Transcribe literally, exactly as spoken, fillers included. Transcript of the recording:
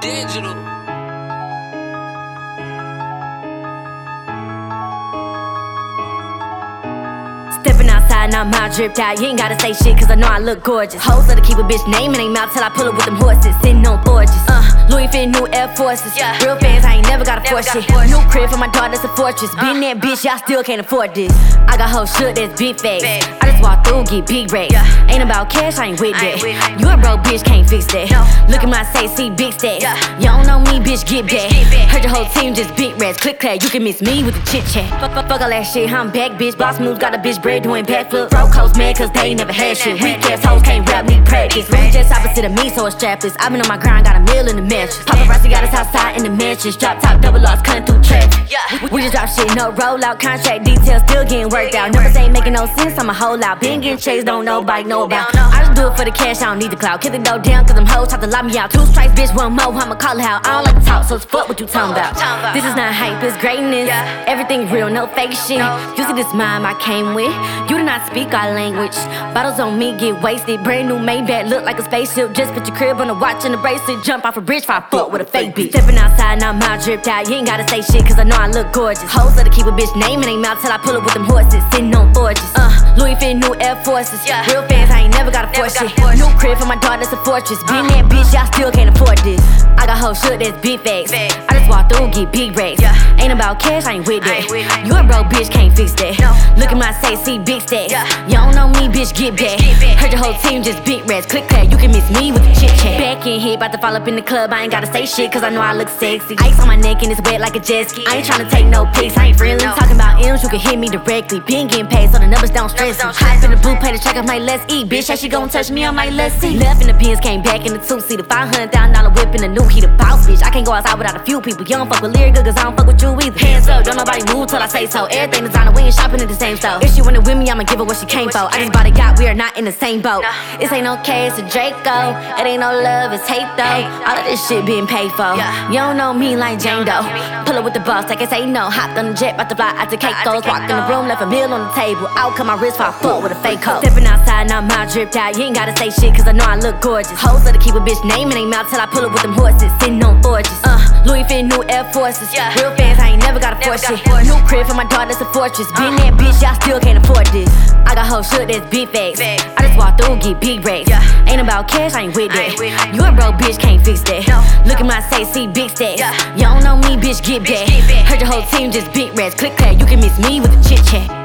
Digital. Stepping outside, now my dripped out. You ain't gotta say shit, cause I know I look gorgeous. Hoes let her keep a bitch name in their mouth till I pull up with them horses. Sitting on forges. Uh, Louis fit new Air Forces. Yeah. Real fans, I ain't never gotta force shit. New crib for my daughter, that's a fortress. Uh. Been that bitch, y'all still can't afford this. I got hoes shook, that's big face. Big. I just walk through, get big racks. Yeah. Ain't about cash, I ain't with that. Ain't you a broke bitch, can't fix that. No. Look at my say, see big stacks. Yeah. You don't know me, bitch, get back. Heard your whole team just big rats. Click clack, you can miss me with the chit chat. Fuck, fuck, fuck all that shit, I'm back, bitch. Boss moves, got a bitch bread doing backflips. Broke hoes mad cause they ain't never had shit. Weak ass hoes can't rap, need practice. Louis just opposite of me, so it's strapless. I been on my grind, got a meal in the mattress. Paparazzi got us outside in the mattress. Drop top, double loss, cutting through traffic. We, we just drop shit, no rollout. Contract details still getting worked out. Numbers ain't making no sense, I'm a whole out. Been getting chased, don't nobody know about. I just do it for the cash, I don't need the clout. Kick the door down cause them hoes try to lock me out. Two strikes, bitch, one more, I'ma call it out. I don't like to talk, so it's fuck what you talking about. This is not hype, it's greatness. Everything real, no fake shit. You see this mime I came with. You do not speak our language. Bottles on me, get wasted. Brand new Maybach, look like a spaceship. Just put your crib on the watch and the bracelet. Jump off a bridge, five foot with a fake bitch. Stepping outside, now my dripped out. You ain't gotta say shit, cause I know I look gorgeous. Hoes let her keep a bitch name in their mouth till I pull up with them horses. Sitting on forges. Uh, Louis fit new Air Forces. Yeah. Real fans, I ain't never gotta force shit. New crib for my daughter, that's a fortress. Been that bitch, y'all still can't afford this. I got hoes shook, that's big facts. I just walk through, get big racks. Yeah. Ain't about cash, I ain't with that. Ain't you a broke bitch, can't fix that. No. Look at my say, see big stacks. Yeah. You don't know me, bitch, get back. Heard your whole team just big rats. Click clack, you can miss me with the chit chat. Back in here, about to fall up in the club. I ain't gotta say shit, cause I know I look sexy. Ice on my neck and it's wet like a jet ski. I ain't tryna take no pics, I ain't friendly. Talking about M's, you can hit me directly. Been getting paid, so the numbers don't stress me. Hop in the blue, play the track, I'm like, let's eat. Bitch, how she gon' touch me, I'm like, let's see. Left in the pins, came back in the two-seater. five hundred thousand dollar whip in the new heater. Boss, bitch, I can't go outside without a few people. You don't fuck with lyric cause I don't fuck with you either. Hands up, don't nobody move till I say so. Everything designer, we ain't shopping at the same store. If she wanna with me, I'ma give her what she came for. I just bought a yacht, we are not in the same boat. This ain't no K, it's a Draco. It ain't no love, it's hate though. All of this shit being paid for. You don't know me like Jane Doe. Pull up with the boss, I can say no. Hopped on the jet, bout to fly out to Caicos. Walked in the room, left a meal on the table. Out cut my wrist for a foot with a fake coat. Stepping outside, now my dripped out. You ain't gotta say shit, cause I know I look gorgeous. Hoes let her keep a bitch name in their mouth till I pull up with them horses. Sitting on forges. Uh, Louis fit new Air Forces. Real fans, I ain't never gotta force shit. New crib for my daughter, that's a fortress. Been that bitch, y'all still can't afford this. I got hoes shook, that's big facts. I just walk through, get big racks. Ain't about cash, I ain't with that. You a broke bitch, can't fix that. Look at my say, see big stacks. You don't know me, bitch, get back. Heard your whole team just big rats. Click clack, you can miss me with the chit chat.